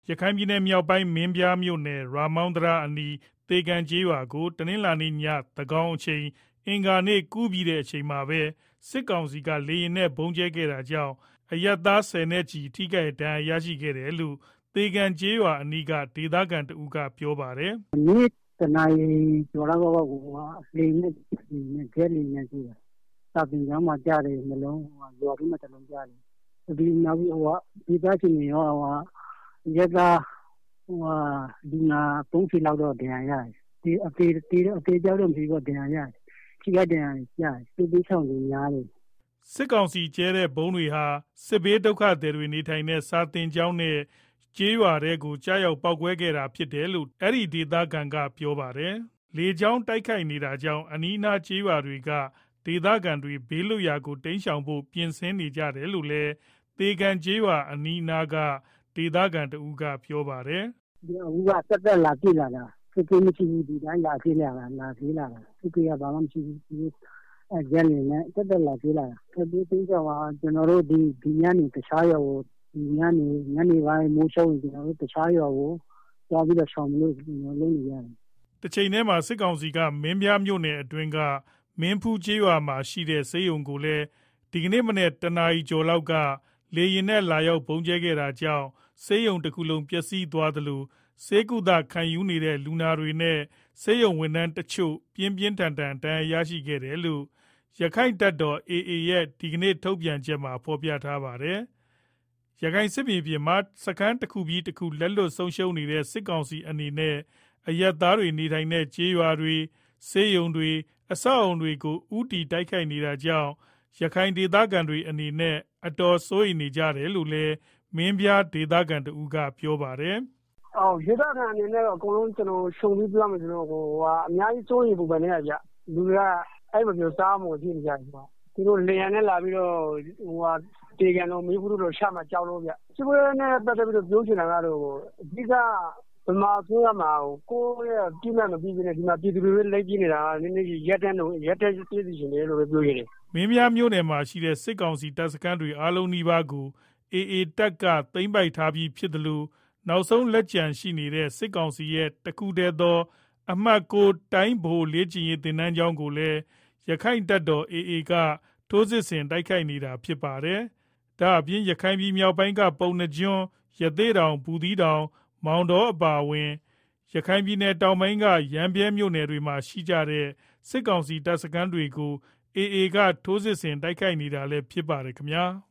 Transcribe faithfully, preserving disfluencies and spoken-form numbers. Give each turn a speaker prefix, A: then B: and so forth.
A: ရခိုင်ပြည်နယ်မြောက်ပိုင်းမင်းပြားမြို့နယ်ရာမောင်းတရာအနီးသေကန်ကျေးရွာကိုတနင်္လာနေ့ညသန်းခေါင်အချိန်အင်္ဂါနေ့ကူးပြီးတဲ့အချိန်မှာပဲစစ်ကောင်စီကလေယာဉ်နဲ့ဗုံးကျဲခဲ့တာကြောင့်အရပ်သားဆယ်နဲ့ချီထိခိုက်ဒဏ်ရာရရှိခဲ့တယ်လို့သေကန်ကျေးရွာအနီးကဒေသခံတဦးကပြောပါတယ်
B: ။“နေ့တနာရီကျော်လောက်ကလေယာဉ်နဲ့ဂျက်လေယာဉ်နဲ့ကြဲတာ။စာသင်ကျောင်းမှာကျတယ်နှစ်လုံး၊ရွာထဲမှာတလုံးကျတယ်။နောက်ပြီးဒေသအခြေအနေရောအရပ်သားလူနာသုံးဆယ်လောက်တော့ဒဏ်ရာရတယ်။အသေအပျောက်တော့မရှိဘူး။ဒဏ်ရာရတယ်။ထိခိုက်ဒဏ်ရာရတယ်။စစ်ဘေးရှောင်တွေများတယ်။
A: ”စစ်ကောင်စီကျဲတဲ့ဗုံးတွေဟာစစ်ဘေးဒုက္ခသည်တွေနေထိုင်တဲ့စာသင်ကျောင်းနဲ့ကျေးရွာထဲကိုကျရောက်ပေါက်ကွဲခဲ့တာဖြစ်တယ်လို့အဲဒီဒေသခံကပြောပါတယ်။လေကြောင်းတိုက်ခိုက်နေတာကြောင့်အနီးအနားကျေးရွာတွေကဒေသခံတွေဘေးလွတ်ရာကိုတိမ်းရှောင်ဖို့ပြင်ဆင်နေကြတယ်လို့လည်းသေကန်ကျေးရွာအနီးအနားကဒေသခံတဦးကပြောပါတယ်
B: ။“အခုကသက်သက်လာပစ်လာတာ။စစ်ဆေးမရှိဘူး။ဒီတိုင်းလာဆေးလာတာ။စစ်ဆေးကဘာမှမရှိဘူး။ဂျက်လေယာဉ်နဲ့သက်သက်လာဆေးလာတာ။ထွက်ပြေးတိမ်းရှောင်တာကျနော်တို့ဒီညနေတခြားရွာကိုညနေပိုင်းမိုးချုပ်ရင်ကျနော်တို့တခြားရွာကိုသွားပြီးတော့ရှောင်ဖို့လုပ်နေရတယ်။
A: ”တချိန်တည်းမှာစစ်ကောင်စီကမင်းပြားမြို့နယ်အတွင်းကမင်းဖူးကျေးရွာမှာရှိတဲ့ဆေးရုံကိုလည်းဒီကနေ့မနက်တနာရီကျော်လောက်ကလေယာဉ်နဲ့လာရောက်ဗုံးကျဲခဲ့တာကြောင့်ဆေးရုံတစ်ခုလုံးပျက်စီးသွားသလိုဆေးကုသခံယူနေတဲ့လူနာတွေနဲ့ဆေးရုံဝန်ထမ်းတချို့ပြင်းပြင်းထန်ထန်ဒဏ်ရာရရှိခဲ့တယ်လို့ရက္ခိုင့်တပ်တော် အေအေ ရဲ့ဒီကနေ့ထုတ်ပြန်ချက်မှာဖော်ပြထားပါတယ်။ရခိုင်စစ်မြေပြင်မှာစခန်းတစ်ခုပြီးတစ်ခုလက်လွတ်ဆုံးရှုံးနေတဲ့စစ်ကောင်စီအနေနဲ့အရပ်သားတွေနေထိုင်တဲ့ကျေးရွာတွေဆေးရုံတွေအဆောက်အုံတွေကိုဦးတည်တိုက်ခိုက်နေတာကြောင့်ရခိုင်ဒေသခံတွေအနေနဲ့အတော်စိုးရိမ်နေကြတယ်လို့လည်းမင်းပြားဒေသခံတဦးကပြောပါတယ်
B: ။“ဒေသခံအနေနဲ့တော့အကုန်လုံးခြုံပြီးပြောရမယ်ဆိုရင်အများကြီးစိုးရိမ်ပူပန်နေရတယ်ဗျ။လူတွေကအဲ့လိုမျိုးစားမလို့ဖြစ်နေကြတယ်။သူတို့လေယာဉ်နဲ့လာပြီးတော့သေကန်တို့မင်းဖူးတို့ချမှာကြောက်လို့ဗျ။စစ်ပွဲနဲ့ပတ်သက်ပြီးတော့ပြောချင်တာကတော့အဓိကဗမာအစိုးရမှာကိုယ့်ရဲ့ပြစ်မှတ်မပြီးဘဲနဲ့ဒီမှာပြည်သူတွေပဲလိုက်ကြည့်နေတာနည်းနည်းရပ်တန့်လို့ရပ်တန့်ပြည့်စုံရှင်တယ်လို့ပဲပြောရတယ်
A: ။မင်းပြားမြို့နယ်မှာရှိတဲ့စစ်ကောင်စီတပ်စခန်းတွေအားလုံးနီးပါးကိုအေအေတပ်ကသိမ်းပိုက်ထားပြီးဖြစ်တယ်လို့နောက်ဆုံးလက်ကျန်ရှိနေတဲ့စစ်ကောင်စီရဲ့တခုတည်းသောအမှတ်ကိုတိုင်းဗဟိုလေ့ကျင့်ရေးသင်တန်းကျောင်းကိုလည်းရခိုင့်တပ်တော် အေအေ ကထိုးစစ်ဆင်တိုက်ခိုက်နေတာဖြစ်ပါတယ်။ဒါအပြင်ရခိုင်ပြည်မြောက်ပိုင်းကပုဏ္ဏားကျွန်းရသေ့တောင်ဘူးသီးတောင်မောင်တောအပါအဝင်ရခိုင်ပြည်နယ်တောင်ပိုင်းကရမ်းဗြဲမြို့နယ်တွေမှာရှိကြတဲ့စစ်ကောင်စီတပ်စခန်းတွေကို အေအေ ကထိုးစစ်ဆင်တိုက်ခိုက်နေတာလည်းဖြစ်ပါတယ်ခင်ဗျာ။